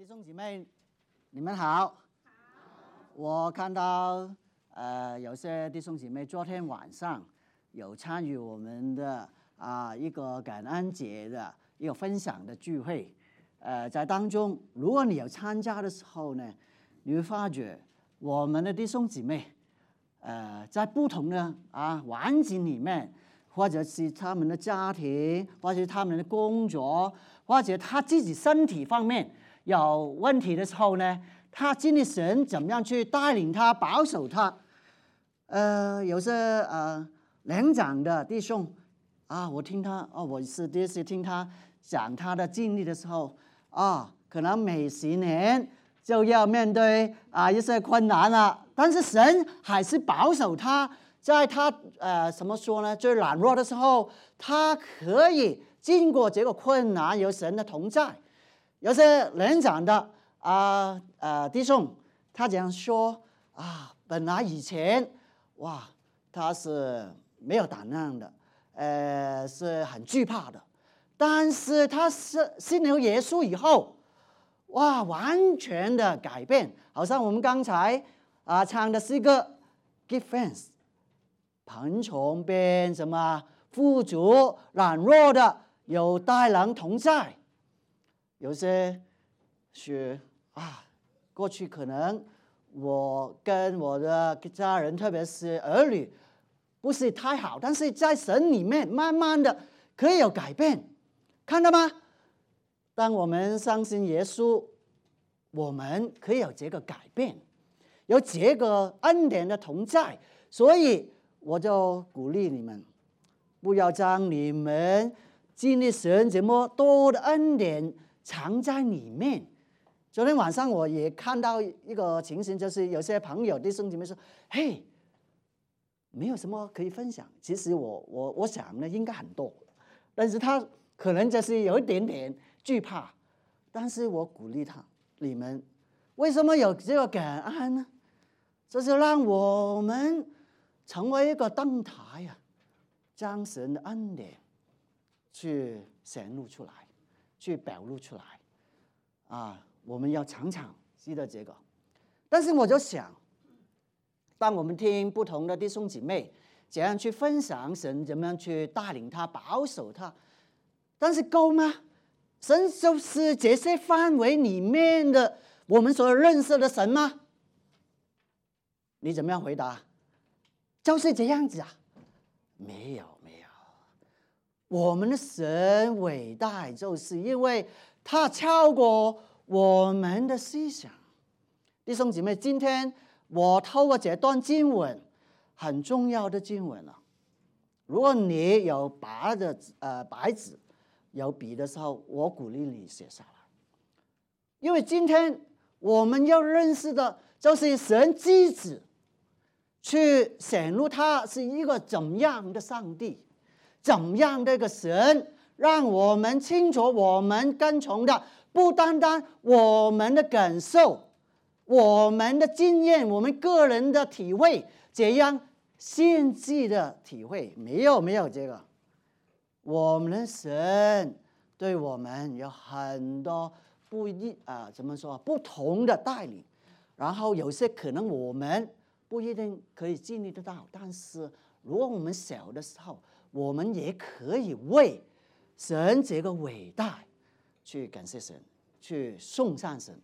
弟兄姐妹，你们好。我看到有些弟兄姐妹昨天晚上有参与我们的一个感恩节的一个分享的聚会。在当中，如果你有参加的时候呢，你会发觉我们的弟兄姐妹在不同的环境里面，或者是他们的家庭，或者是他们的工作，或者他自己身体方面有问题的时候呢，他经历神怎么样去带领他、保守他。有些年长的弟兄我听他我是第一次听他讲他的经历的时候可能每10年就要面对一些困难了，但是神还是保守他，在他怎么说呢？最软弱的时候，他可以经过这个困难，有神的同在。有些年长的弟兄，他这样说本来以前他是没有胆量的，是很惧怕的，但是他信了耶稣以后，完全的改变。好像我们刚才唱的诗歌 Give thanks， 贫穷变什么富足，软弱的有大能同在。有些是过去可能我跟我的家人，特别是儿女不是太好，但是在神里面慢慢的可以有改变，看到吗？当我们相信耶稣，我们可以有这个改变，有这个恩典的同在。所以我就鼓励你们，不要将你们经历神这么多的恩典藏在里面。昨天晚上我也看到一个情形，就是有些朋友弟兄姐妹说：“嘿，没有什么可以分享。”其实我想呢，应该很多，但是他可能就是有一点点惧怕。但是我鼓励你们为什么有这个感恩呢？就是让我们成为一个灯台将神的恩典去显露出来，去表露出来我们要常常记得这个。但是我就想，当我们听不同的弟兄姐妹怎样去分享神，怎么样去带领他、保守他，但是够吗？神就是这些范围里面的我们所认识的神吗？你怎么样回答？就是这样子没有。我们的神伟大，就是因为他超过我们的思想。弟兄姐妹，今天我透过这段经文，很重要的经文如果你有白纸有笔的时候，我鼓励你写下来。因为今天我们要认识的就是神机子去显露他是一个怎么样的上帝，怎么样的一个神，让我们清楚我们跟从的不单单我们的感受，我们的经验，我们个人的体会，这样献祭的体会没有这个。我们的神对我们有很多不同的带领，然后有些可能我们不一定可以经历得到，但是如果我们小的时候，我们也可以为神这个伟大去感谢神，去颂赞神。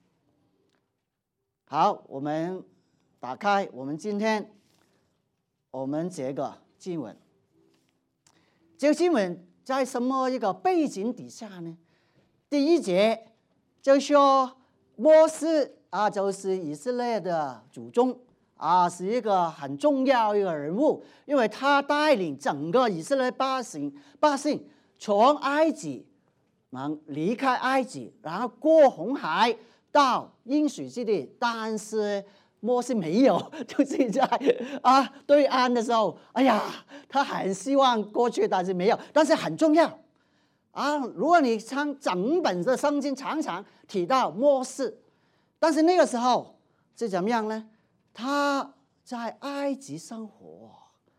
好，我们打开我们今天我们这个经文。这个经文在什么一个背景底下呢？第1节就说摩西就是以色列的祖宗是一个很重要一个人物，因为他带领整个以色列百姓从埃及离开埃及，然后过红海到应许之地。但是摩西没有，就是在对岸的时候，他很希望过去，但是没有。但是很重要如果你看整本的圣经，常常提到摩西，但是那个时候是怎么样呢？他在埃及生活，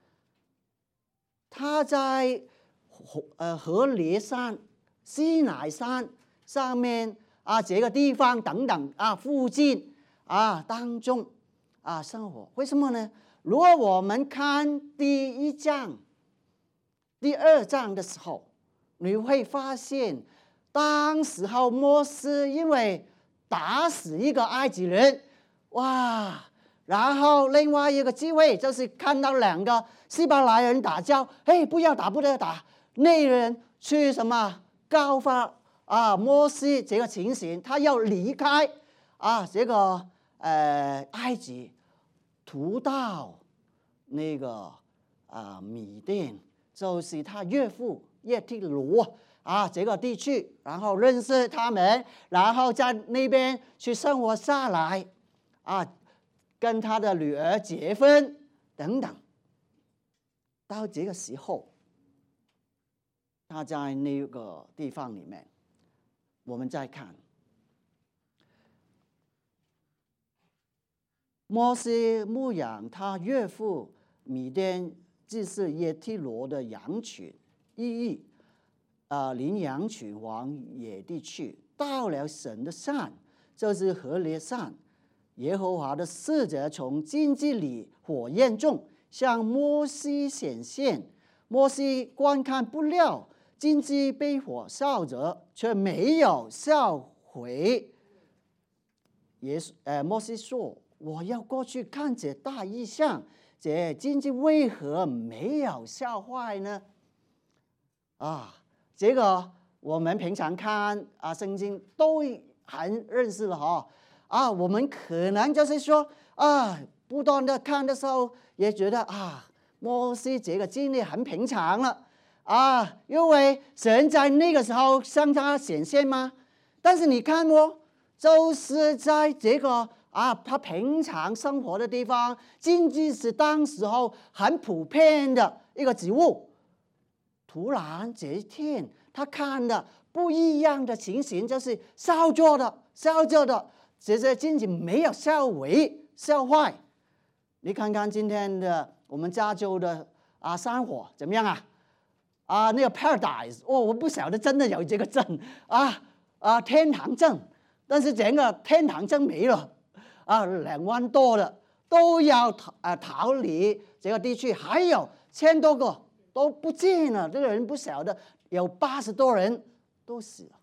他在何烈山、西乃山上面这个地方等等附近当中生活。为什么呢？如果我们看第1章、第2章的时候，你会发现，当时候摩西因为打死一个埃及人，然后另外一个机会就是看到2个希伯来人打交，不要打，不要打，那人去告发摩西这个情形，他要离开这个埃及，逃到那个米甸，就是他岳父耶忒罗这个地区，然后认识他们，然后在那边去生活下来跟他的女儿结婚等等。到这个时候，他在那个地方里面，我们再看摩西牧养他岳父米甸祭司耶忒罗的羊群，领羊群往野地去，到了神的山，就是何烈山。耶和华的使者从荆棘里火焰中向摩西显现，摩西观看不料，荆棘被火烧着，却没有烧毁。摩西说：“我要过去看这大异象，这荆棘为何没有烧坏呢？”这个我们平常看圣经都很认识了我们可能就是说不断的看的时候也觉得摩西这个经历很平常了因为神在那个时候向他显现吗？但是你看就是在这个他平常生活的地方，荆棘是当时候很普遍的一个植物。突然这一天，他看的不一样的情形，就是烧着的，这些荆棘没有烧毁、烧坏。你看看今天的我们加州的山火怎么样那个 Paradise 我不晓得真的有这个镇天堂镇，但是整个天堂镇没了2万多的都要逃离这个地区，还有1000多个都不见了，这个人不晓得，有80多人都死了。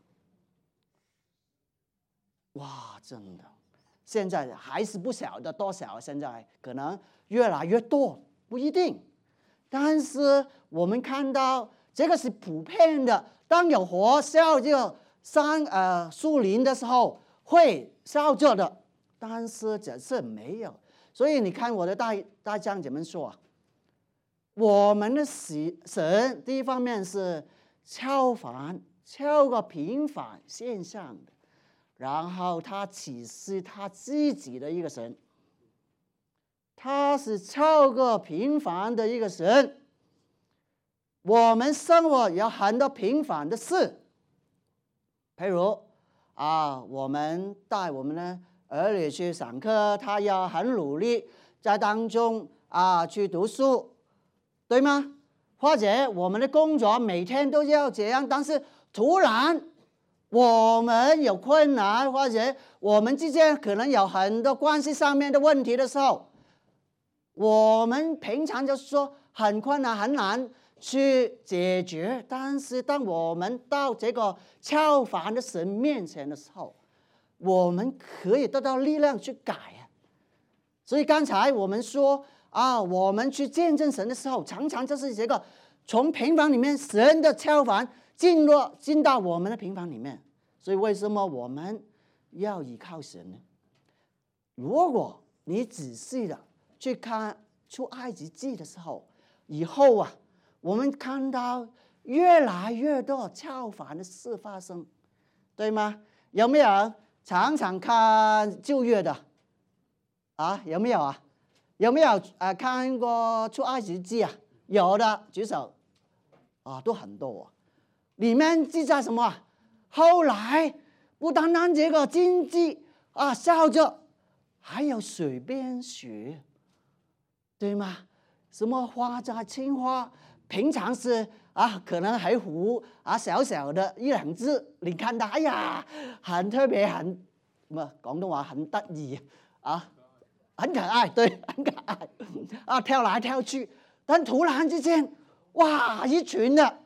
真的，现在还是不晓得多少，现在可能越来越多，不一定。但是我们看到这个是普遍的，当有火烧这个树林的时候会烧着的，但是这次没有。所以你看我的大章怎么说我们的神第一方面是超过平凡现象的，然后他启示他自己的一个神，他是超过平凡的一个神。我们生活有很多平凡的事，譬如我们带我们的儿女去上课，他要很努力在当中去读书，对吗？或者我们的工作每天都要这样，但是突然我们有困难，或者我们之间可能有很多关系上面的问题的时候，我们平常就是说很困难很难去解决，但是当我们到这个超凡的神面前的时候，我们可以得到力量去改所以刚才我们说我们去见证神的时候，常常就是这个从平凡里面神的超凡进到我们的平凡里面。所以为什么我们要依靠神呢？如果你仔细的去看出埃及记的时候，以后我们看到越来越多超凡的事发生，对吗？有没有常常看旧约的有没有有没有看过出埃及记有的举手都很多里面记载什么后来不单单这个荆棘烧着，还有水边雪，对吗？什么花甲青花平常是可能还糊小小的一两只，你看它，哎呀，很特别，广东话很得意很可爱，对，很可爱跳来跳去，但突然之间，哇，一群的，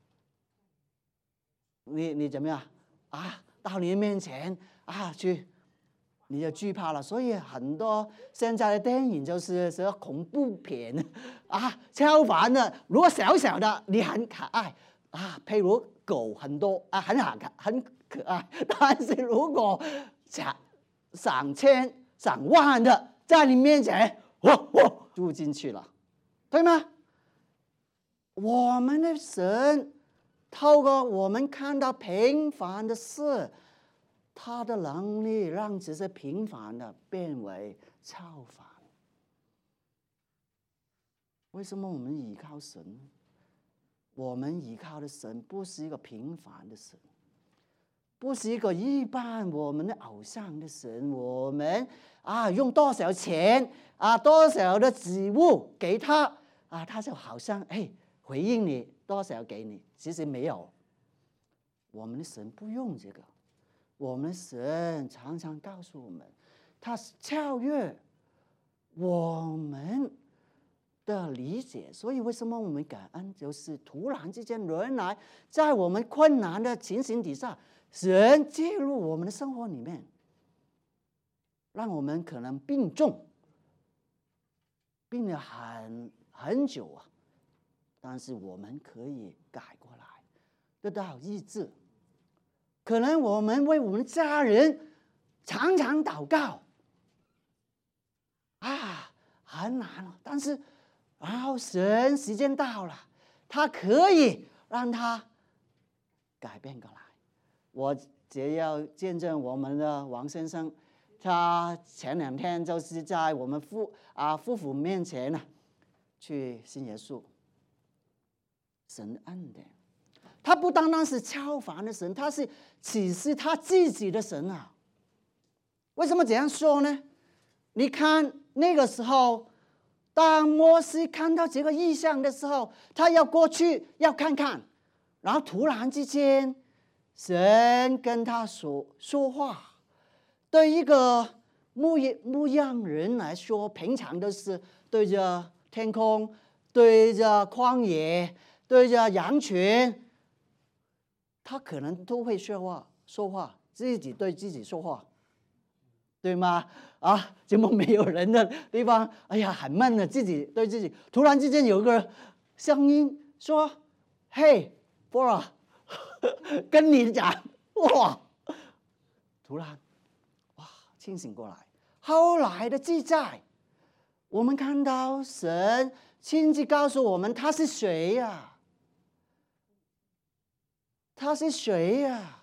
你怎么样到你面前去，你就惧怕了。所以很多现在的电影就是恐怖片超凡的。如果小小的你很可爱譬如狗很多很可爱，但是如果上千上万的在你面前，住进去了，对吗？我们的神透过我们看到平凡的事，他的能力让这些平凡的变为超凡。为什么我们依靠神？我们依靠的神不是一个平凡的神，不是一个一般我们的偶像的神。我们用多少钱多少的礼物给他他就好像回应你多少给你，其实没有。我们的神不用这个，我们的神常常告诉我们，他超越我们的理解。所以为什么我们感恩？就是突然之间，原来在我们困难的情形底下，神介入我们的生活里面，让我们可能病重，病了很久但是我们可以改过来，得到医治。可能我们为我们家人常常祷告很难但是然后神时间到了，他可以让他改变过来。我也要见证我们的王先生，他前2天就是在我们夫妇面前去信耶稣。神恩典，他不单单是超凡的神，他是启示他自己的神为什么这样说呢？你看那个时候，当摩西看到这个异象的时候，他要过去要看看，然后突然之间，神跟他说话。对一个牧羊人来说，平常都是对着天空，对着旷野，对着羊群，他可能都会说话，自己对自己说话，对吗？怎么没有人的地方，哎呀，很闷的，自己对自己。突然之间有个声音说：“嘿，波拉，跟你讲，哇！”突然，清醒过来。后来的记载，我们看到神亲自告诉我们他是谁呀？他是谁呀？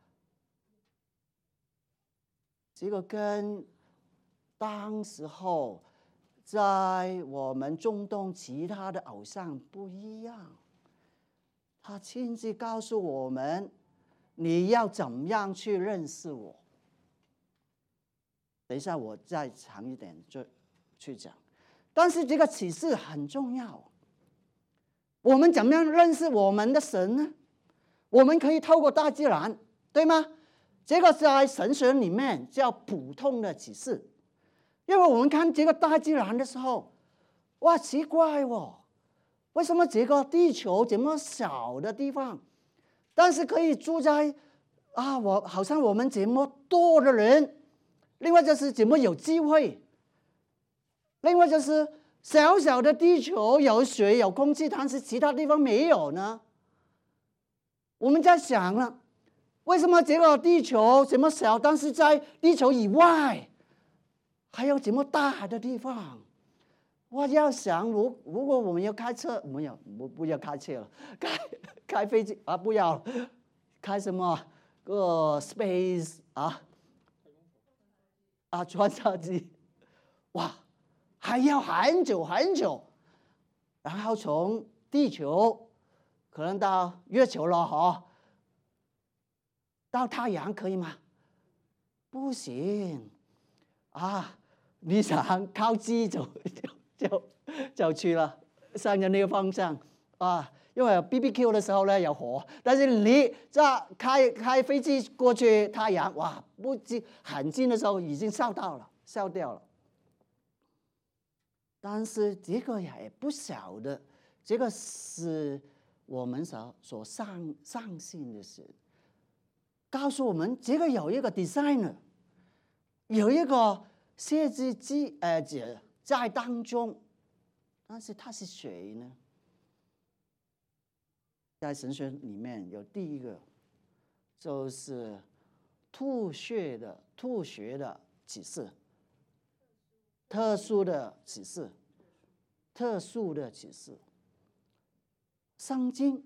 这个跟当时候在我们中东其他的偶像不一样。他亲自告诉我们，你要怎么样去认识我。等一下我再长一点就去讲。但是这个启示很重要。我们怎么样认识我们的神呢？我们可以透过大自然，对吗？这个在神学里面叫普通的启示。因为我们看这个大自然的时候，哇，奇怪为什么这个地球这么小的地方，但是可以住在好像我们这么多的人。另外就是怎么有机会，另外就是小小的地球有水有空气，但是其他地方没有呢？我们在想了，为什么这个地球这么小，但是在地球以外还有这么大的地方？我要想，如果我们要开车，不要开车了，开飞机不要，开什么space 穿梭机，哇，还要很久很久，然后从地球可能到月球了到太阳可以吗？不行你想靠机就去了，向着那个方向因为 BBQ 的时候呢有火，但是你在开飞机过去太阳，哇，不近很近的时候已经烧掉了。但是这个也不晓得，这个是我们所相信的事。告诉我们，这个有一个 designer， 有一个设计者在当中，但是他是谁呢？在神学里面有第一个，就是吐血的启示，特殊的启示。圣经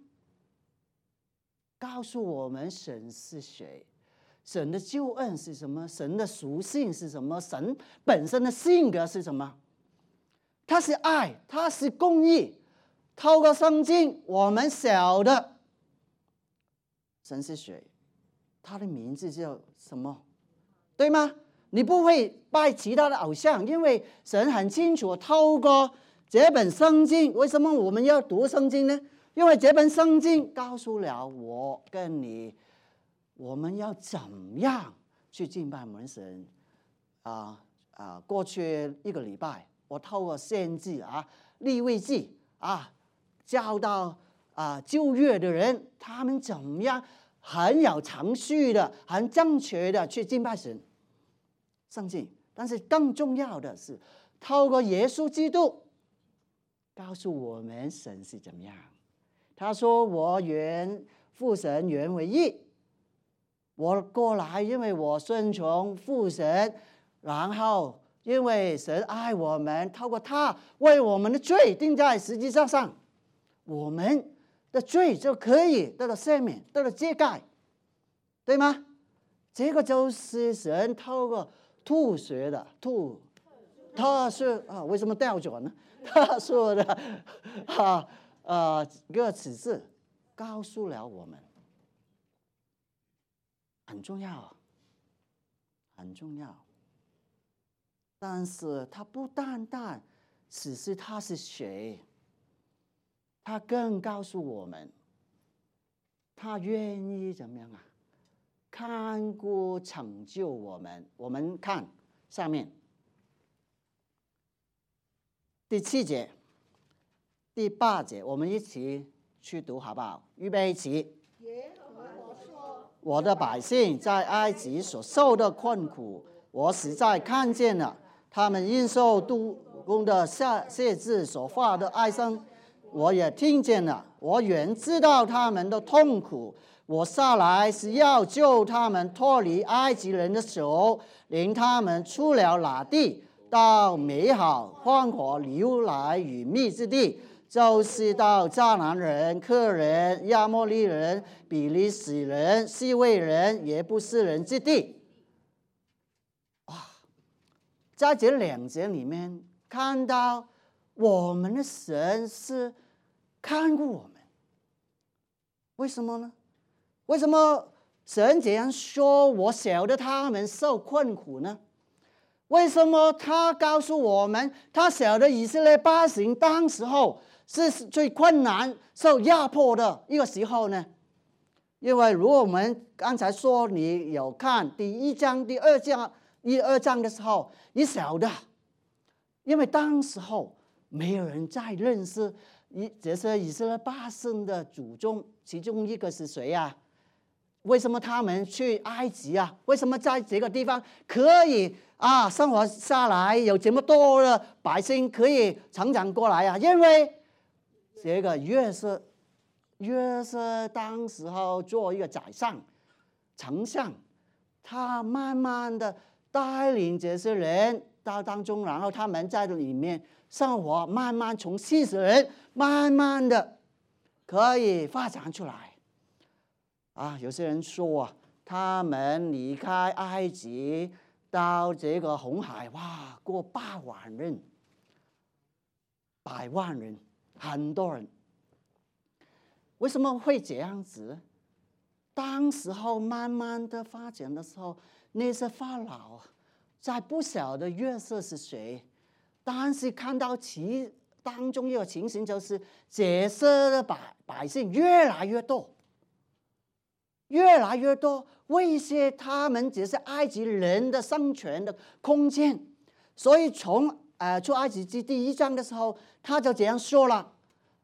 告诉我们神是谁，神的救恩是什么，神的属性是什么，神本身的性格是什么。他是爱，他是公义。透过圣经，我们晓得神是谁，他的名字叫什么，对吗？你不会拜其他的偶像，因为神很清楚，透过这本圣经，为什么我们要读圣经呢？因为这本圣经告诉了我跟你，我们要怎样去敬拜我们神。过去一个礼拜，我透过献祭利未记教导旧约的人，他们怎么样很有程序的、很正确的去敬拜神。圣经，但是更重要的是，透过耶稣基督告诉我们神是怎么样。他说：“我原父神原为一，我过来，因为我顺从父神，然后因为神爱我们，透过他为我们的罪钉在十字架上，我们的罪就可以得到赦免，得到遮盖，对吗？这个就是神透过特殊为什么调转呢？特殊的个启示告诉了我们，很重要。但是他不单单只是他是谁，他更告诉我们，他愿意怎么样看顾拯救我们。我们看下面第7节、第8节，我们一起去读好不好？预备起。耶和华说：“我的百姓在埃及所受的困苦，我实在看见了。他们因受督工的限制所发的哀声，我也听见了。我原知道他们的痛苦。我下来是要救他们脱离埃及人的手，领他们出了那地，到美好宽阔流来与蜜之地，就是到迦南人、客人、亚摩利人、比利洗人、西魏人、耶布斯人之地。”在这2节里面看到我们的神是看顾我们。为什么呢？为什么神这样说？我晓得他们受困苦呢？为什么他告诉我们，他晓得以色列百姓当时候是最困难、受压迫的一个时候呢？因为如果我们刚才说，你有看第1章、第2章的时候，你晓得，因为当时候没有人再认识这些以色列百姓的祖宗，其中一个是谁呀？为什么他们去埃及啊？为什么在这个地方可以生活下来，有这么多的百姓可以成长过来啊？因为这个约瑟当时候做一个宰相、丞相，他慢慢的带领这些人到当中，然后他们在里面生活，慢慢从70人慢慢的可以发展出来。有些人说他们离开埃及到这个红海，过8万人、100万人，很多人。为什么会这样子？当时候慢慢的发展的时候，那些法老在不晓得约瑟是谁，但是看到当中一个情形就是这些的百姓越来越多，越来越多，威胁他们这些埃及人的生存的空间。所以从出埃及记第1章的时候，他就这样说了：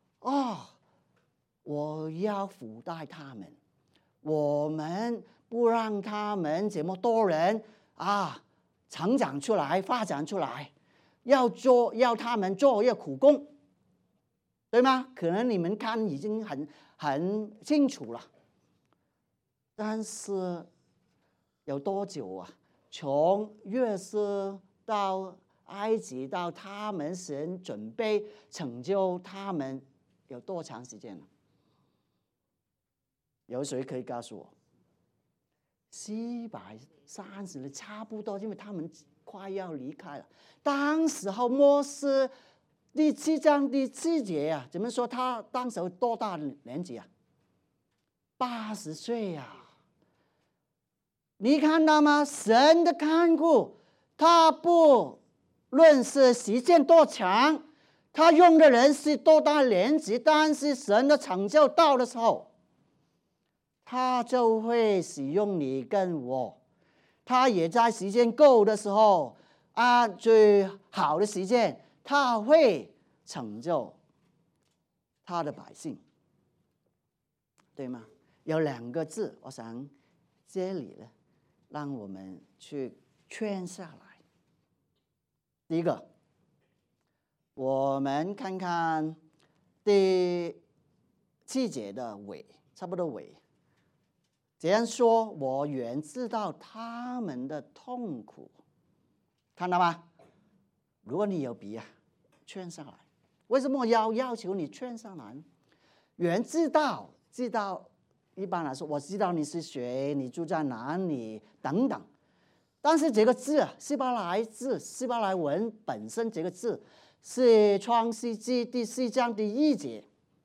我要抚带他们，我们不让他们这么多人成长出来、发展出来，要他们做一个苦工，对吗？可能你们看已经很清楚了。但是有多久啊？从约瑟到埃及到他们神准备拯救他们，有多长时间了？有谁可以告诉我？430年差不多，因为他们快要离开了。当时候摩西第7章第7节啊，怎么说？他当时候多大年纪啊？80岁啊！你看到吗？神的看顾，他不论是时间多长，他用的人是多大年纪，但是神的成就到的时候，他就会使用你跟我。他也在时间够的时候最好的时间，他会成就他的百姓，对吗？有2个字，我想这里呢，让我们去圈下来。第一个，我们看看第7节的尾，差不多尾。这样说，我原知道他们的痛苦，看到吗？如果你有笔圈上来。为什么要求你圈上来呢？原知道，一般来说，我知道你是谁，你住在哪里等等。但是这个字希伯来文本身这个字是创世纪第4章第1节，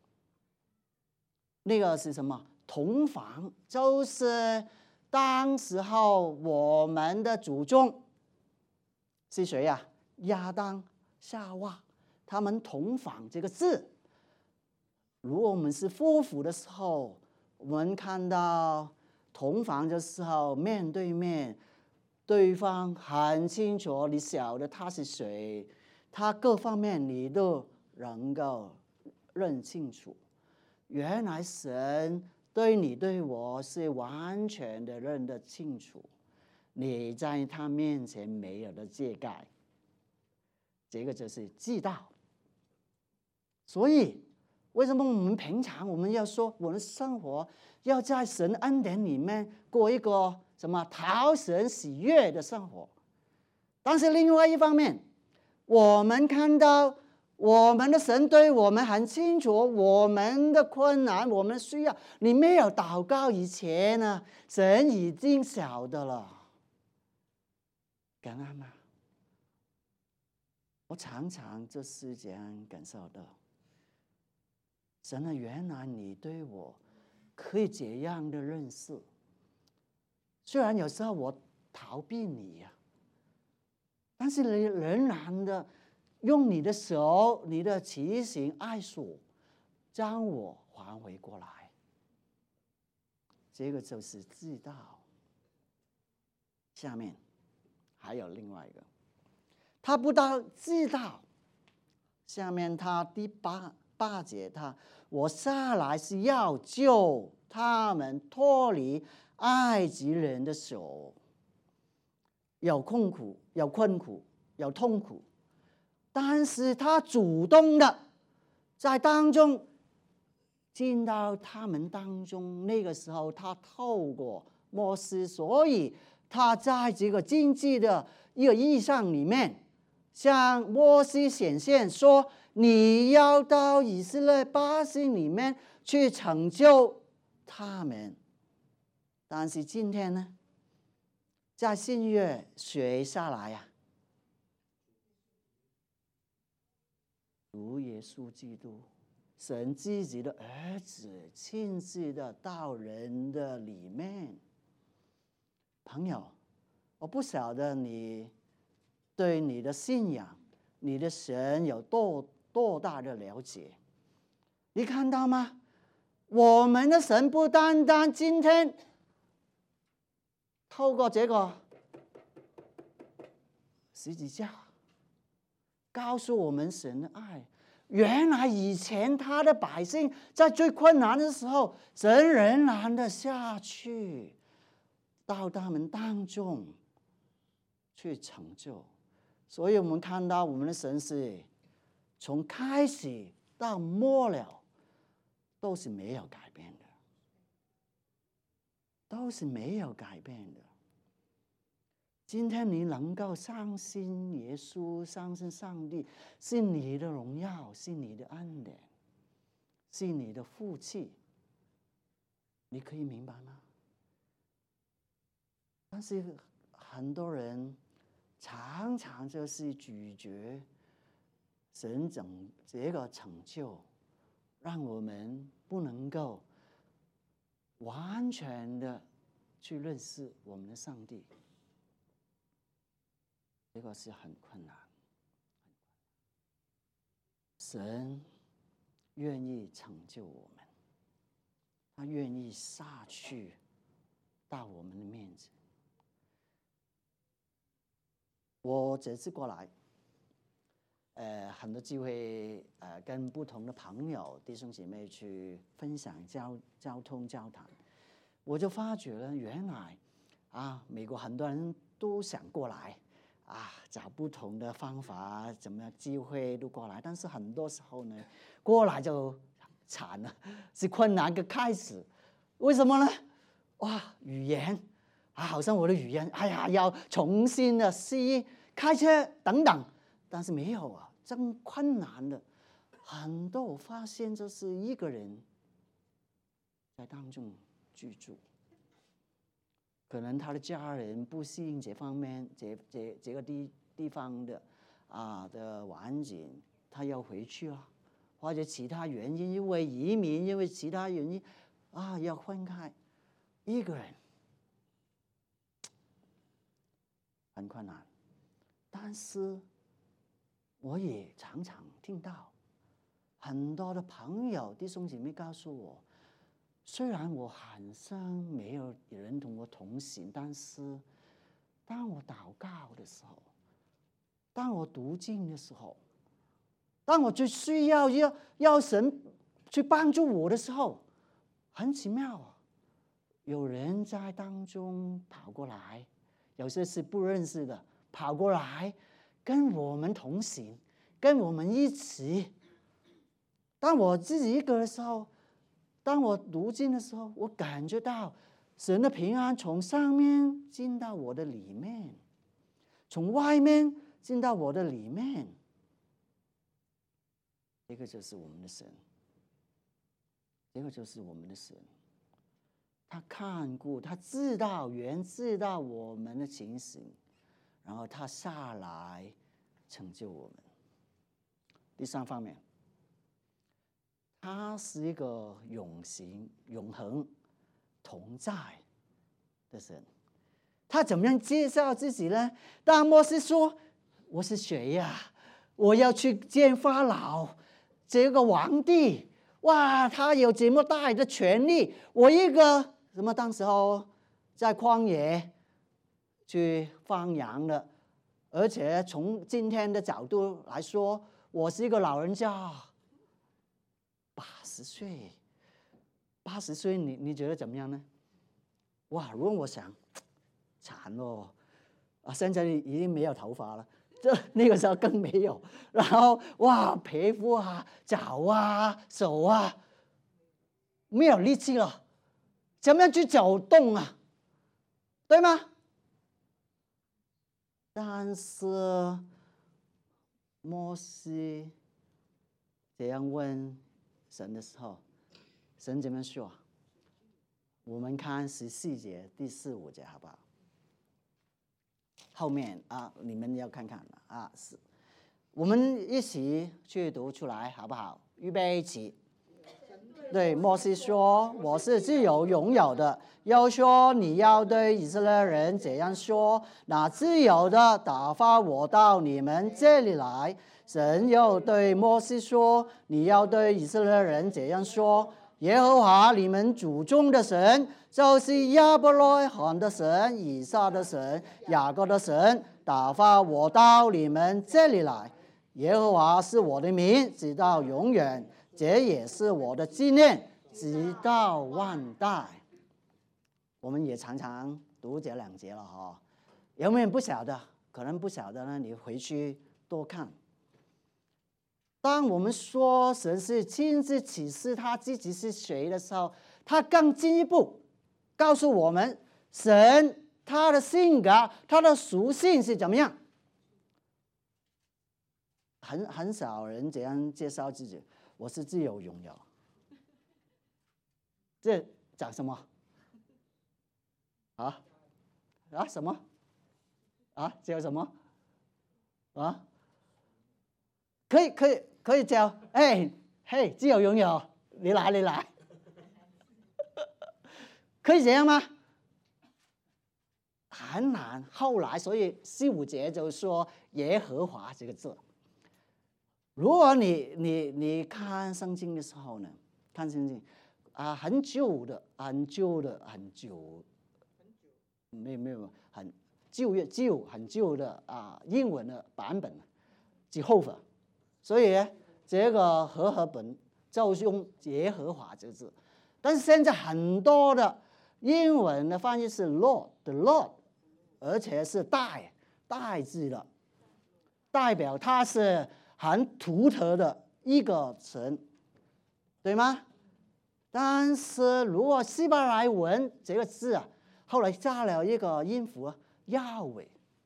那个是什么？同房，就是当时候我们的祖宗是谁呀？亚当、夏娃，他们同房这个字。如果我们是夫妇的时候，我们看到同房的时候面对面，对方很清楚，你晓得他是谁，他各方面你都能够认清楚。原来神对你对我是完全的认得清楚，你在他面前没有的遮盖，这个就是知道。所以为什么我们平常我们要说我们生活要在神恩典里面过一个什么讨神喜悦的生活？但是另外一方面，我们看到我们的神对我们很清楚，我们的困难，我们的需要。你没有祷告以前呢，神已经晓得了。感恩吗？我常常就是这样感受到，神啊，原来你对我可以这样的认识。虽然有时候我逃避你呀，但是你仍然的用你的手、你的奇行爱所，将我还回过来。这个就是知道。下面还有另外一个，他不但知道，下面他第八节，我下来是要救他们脱离埃及人的手，有困苦，有痛苦，但是他主动的在当中进到他们当中。那个时候他透过摩西，所以他在这个经济的一个意象里面向摩西显现说，你要到以色列百姓里面去拯救他们。但是今天呢，在新约学下来主耶稣基督，神自己的儿子亲自的到人的里面。朋友，我不晓得你对你的信仰、你的神有多多大的了解。你看到吗？我们的神不单单今天透过这个十字架告诉我们神的爱。原来以前他的百姓在最困难的时候，神仍然的下去到他们当中去成就。所以我们看到我们的神是从开始到末了都是没有改变的，都是没有改变的。今天你能够相信耶稣，相信上帝，是你的荣耀，是你的恩典，是你的福气，你可以明白吗？但是很多人常常就是拒绝神这个成就，让我们不能够完全的去认识我们的上帝。这个是很困难。神愿意成就我们，他愿意下去到我们的面前。我这次过来，很多机会，跟不同的朋友、弟兄姐妹去分享交谈，我就发觉了，原来美国很多人都想过来。找不同的方法，怎么样机会都过来，但是很多时候呢，过来就惨了，是困难的开始。为什么呢？语言好像我的语言，要重新的开车等等，但是没有真困难的很多。我发现就是一个人在当中居住。可能他的家人不适应这方面，这个地方的的环境，他要回去了，或者其他原因，因为移民，因为其他原因要分开，一个人很困难。但是我也常常听到很多的朋友弟兄姐妹告诉我，虽然我好像没有人同我同行，但是当我祷告的时候，当我读经的时候，当我最需要神去帮助我的时候，很奇妙有人在当中跑过来，有些是不认识的，跑过来跟我们同行，跟我们一起。当我自己一个的时候，当我读经的时候，我感觉到神的平安从上面进到我的里面，从外面进到我的里面。这个就是我们的神，这个就是我们的神。他看顾，他知道我们的情形，然后他下来成就我们。第三方面，他是一个永恒同在的神。他怎么样介绍自己呢？当摩西说：“我是谁呀？我要去见法老这个皇帝。他有这么大的权力，我一个当时候在旷野去放羊的，而且从今天的角度来说，我是一个老人家，80岁，你觉得怎么样呢？如果我想，惨了，现在已经没有头发了，那个时候更没有。然后皮肤脚手没有力气了，怎么样去走动对吗？但是摩西这样问神的时候，神怎么说？我们看14节第4、5节好不好？后面你们要看看是我们一起去读出来好不好？预备起。 对摩西说：“我是自由拥有的。”又说：“你要对以色列人这样说：那自由的打发我到你们这里来。”神又对摩西说：“你要对以色列人这样说：耶和华你们祖宗的神，就是亚伯拉罕的神、以撒的神、雅各的神，打发我到你们这里来。耶和华是我的名，直到永远。这也是我的纪念，直到万代。”我们也常常读这2节了哈，有没有不晓得？可能不晓得呢，你回去多看。当我们说神是亲自启示他自己是谁的时候，他更进一步告诉我们，神他的性格、他的属性是怎么样。很少人这样介绍自己，我是自由拥有。这讲什么？什么？叫什么？可以叫，嘿，自由拥有，你来，可以这样吗？很难。后来，所以15节就说耶和华这个字。如果你看圣经的时候呢，看圣经很旧，没有很旧的英文的版本Jehovah，所以这个和合本就用耶和华这个字。但是现在很多的英文的翻译是 Lord，the Lord， 而且是代字的，代表他是很独特的一个神，对吗？但是如果希伯来文这个字后来加了一个音符亚伟，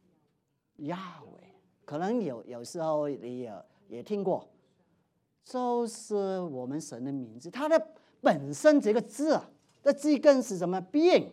可能有时候你也听过，就是我们神的名字，它的本身这个字的字根是什么 ？being，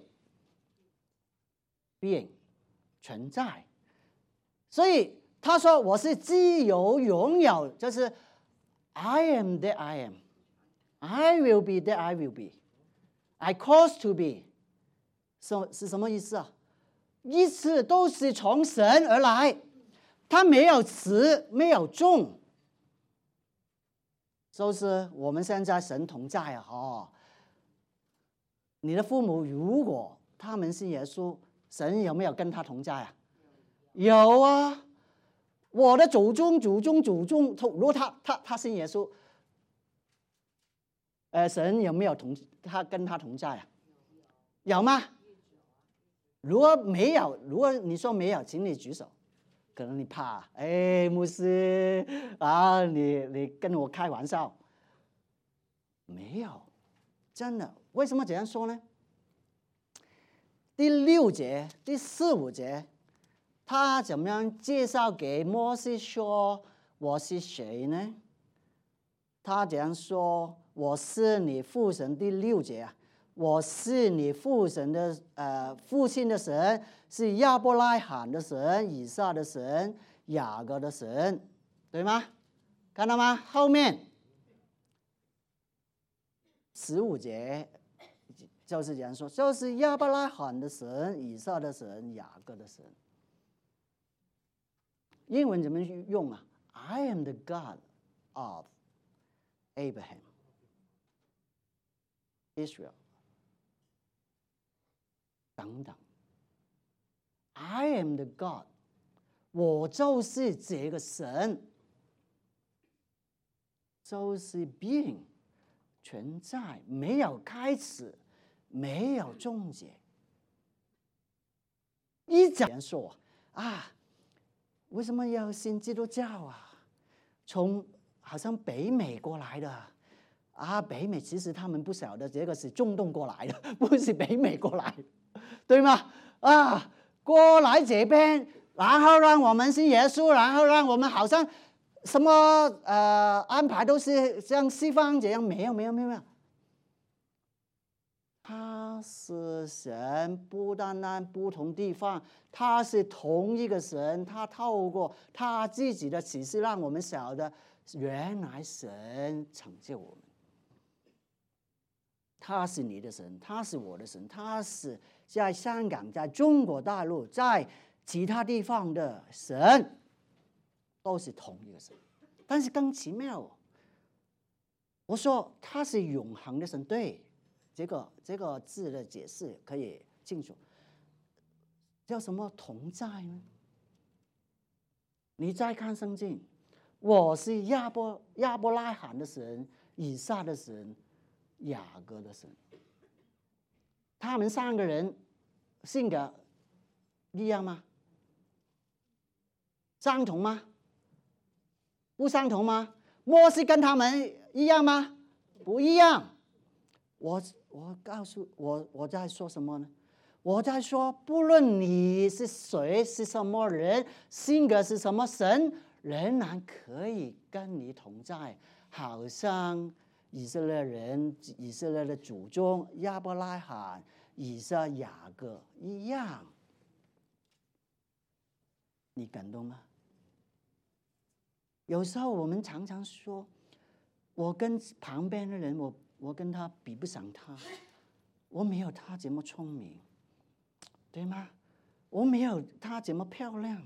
存在。所以他说我是自由拥有，就是 I am that I am， I will be that I will be， I cause to be， 是什么意思意思都是从神而来，他没有始没有终。就是我们现在神同在你的父母如果他们信耶稣，神有没有跟他同在有啊。我的祖宗，如果他信耶稣，神有没有跟他同在有吗？如果没有，如果你说没有，请你举手。可能你怕，牧师你跟我开玩笑。没有，真的。为什么这样说呢？第6节、第4、5节，他怎么样介绍给摩西说我是谁呢？他怎样说我是你父神？第6节我是你父神的父亲的神，是亚伯拉罕的神、以撒的神、雅各的神，对吗？看到吗？后面15节就是这样说，就是亚伯拉罕的神、以撒的神、雅各的神。英文怎么用？I am the God of Abraham, Israel。等等 ，I am the God， 我就是这个神，就是 being 存在，没有开始，没有终结。一讲说为什么要信基督教从好像北美过来的北美其实他们不晓得这个是中东过来的，不是北美过来的。对吗？过来这边，然后让我们信耶稣，然后让我们好像什么安排都是像西方这样，没有。他是神，不单单不同地方，他是同一个神，他透过他自己的启示，让我们晓得原来神拯救我们。 他是你的神，他是我的神，他是在香港、在中国大陆、在其他地方的神，都是同一个神。但是更奇妙，我说他是永恒的神，对，这个字的解释可以清楚。叫什么同在呢？你再看圣经，我是亚伯拉罕的神，以撒的神，雅各的神。他们三个人性格一样吗？相同吗？不相同吗？摩西跟他们一样吗？不一样。我在说什么呢？我在说，不论你是谁，是什么人，性格是什么，神仍然可以跟你同在，好像以色列人、以色列的祖宗亚伯拉罕、以撒、雅各一样。你感动吗？有时候我们常常说，我跟旁边的人，我跟他比不上他，我没有他这么聪明。对吗？我没有他这么漂亮，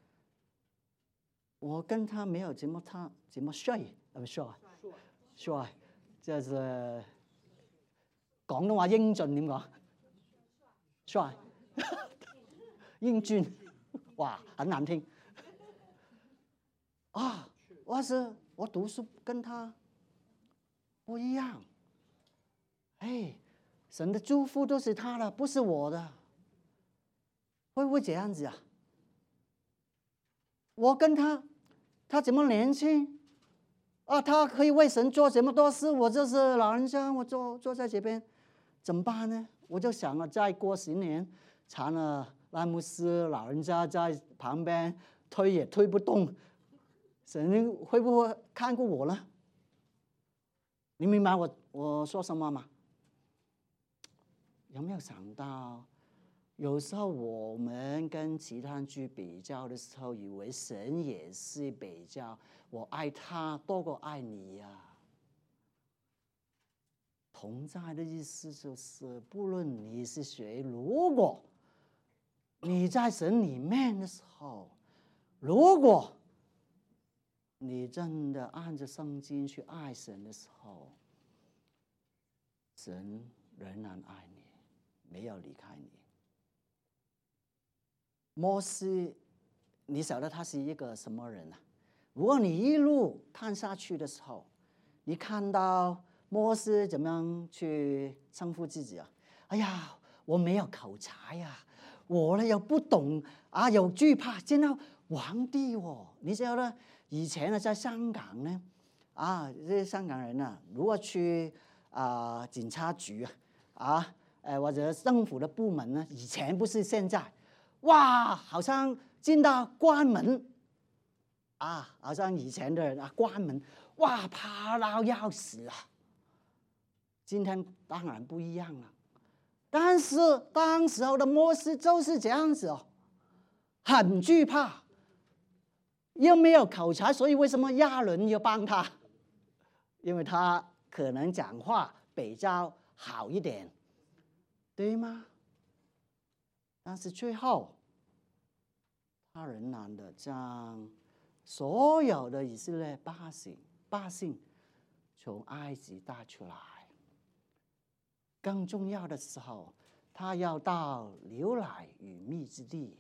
我跟他没有他这么帅，帅，这是廣東話英俊點講？帥，英俊，哇，很難聽。啊，我讀書跟他不一樣。哎，神的祝福都是他的，不是我的。会不会这样子啊？我跟他这么年轻啊，他可以为神做这么多事，我就是老人家，我坐在这边，怎么办呢？我就想了，再过10年，查了拉姆斯老人家在旁边推也推不动，神会不会看过我呢？你明白我说什么吗？有没有想到？有时候我们跟其他人去比较的时候，以为神也是比较，我爱他多过爱你呀。同在的意思就是，不论你是谁，如果你在神里面的时候，如果你真的按着圣经去爱神的时候，神仍然爱你，没有离开你。摩西，你晓得他是一个什么人啊？如果你一路看下去的时候，你看到摩西怎么样去称呼自己啊？哎呀，我没有口才呀，我呢又不懂啊，又惧怕见到皇帝哦。你晓得以前呢，在香港呢，啊，这些香港人啊，如果去警察局或者政府的部门呢，以前不是现在。哇，好像进到关门啊，好像以前的人啊，关门哇，怕到要死啊。今天当然不一样了，但是当时候的摩西就是这样子哦，很惧怕，又没有口才，所以为什么亚伦要帮他？因为他可能讲话比较好一点，对吗？但是最后，他仍然的将所有的以色列百姓从埃及带出来。更重要的时候，他要到流奶与蜜之地。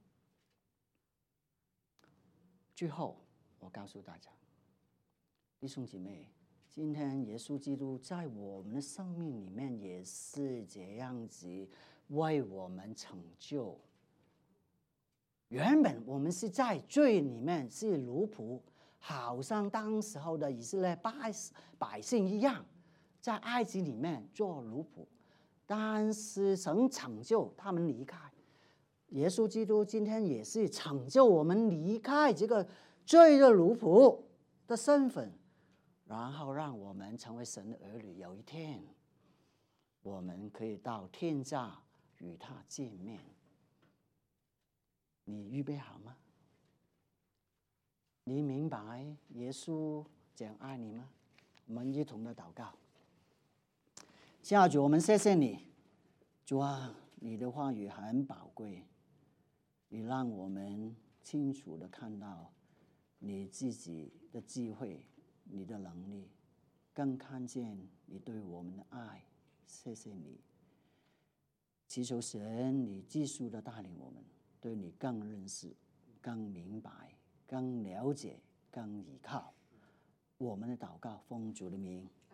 最后，我告诉大家，弟兄姐妹，今天耶稣基督在我们的生命里面也是这样子为我们成就。原本我们是在罪里面是奴仆，好像当时候的以色列百姓一样，在埃及里面做奴仆。但是神拯救他们离开，耶稣基督今天也是拯救我们离开这个罪的奴仆的身份，然后让我们成为神的儿女。有一天，我们可以到天家与他见面。你预备好吗？你明白耶稣怎样爱你吗？我们一同的祷告。 家主，我们谢谢你，主啊，你的话语很宝贵，你让我们清楚的看到你自己的智慧，你的能力，更看见你对我们的爱。谢谢你，祈求神你继续的带领我们，对你更认识、更明白、更了解、更依靠。我们的祷告奉主的名，